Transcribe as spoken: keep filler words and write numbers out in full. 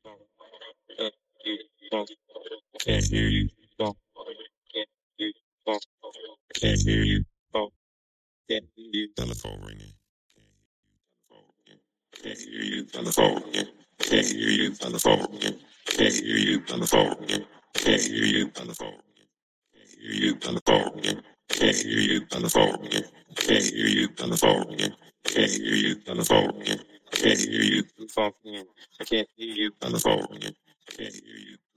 Can't hear you. Can't hear you. Can't hear you. Can't hear you. Telephone ringing. Can't hear you. Telephone ringing. Can't hear you. Telephone ringing. Can't hear you. Telephone ringing. Can't hear you. Telephone ringing. Can't hear you. Telephone ringing. Can't hear you. Telephone ringing. Can't hear you. Telephone ringing. Can't hear you. Telephone ringing. Can't hear you. Telephone ringing. I can't hear you. Telephone ringing. Can't hear you.